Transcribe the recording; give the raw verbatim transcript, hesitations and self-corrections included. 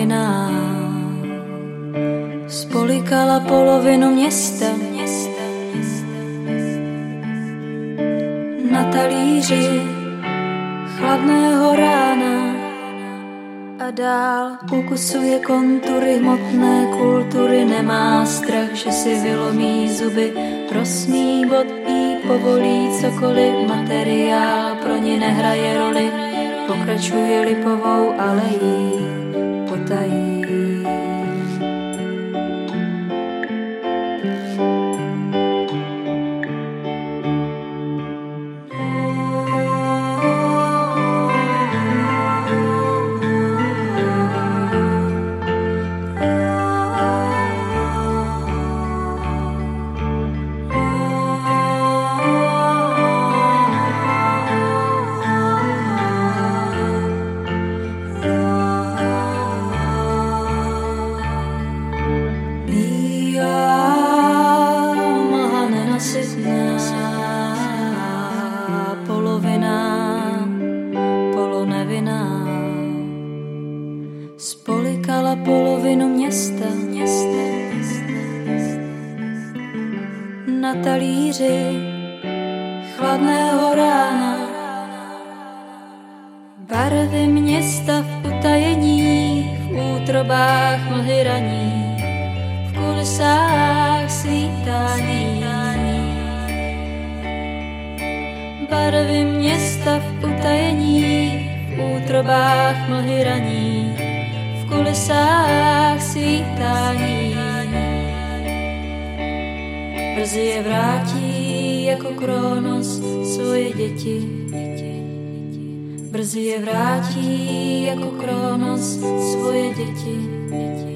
polovina spolikala polovinu města. Na talíři chladného rána a dál ukusuje kontury hmotné kultury. Nemá strach, že si vylomí zuby, prosmí bod jí povolí cokoliv. Materiál pro ní nehraje roli, pokračuje lipovou alejí potají. Spolikala polovinu města, města, na talíři chladného rána. Barvy města v utajení, v útrobách mlhy raní, v kulisách svítání. Barvy města v utajení, v útrobách mlhy raní, v kulisách svítání. Brzy je vrátí jako Kronos svoje děti. Brzy je vrátí jako Kronos svoje děti.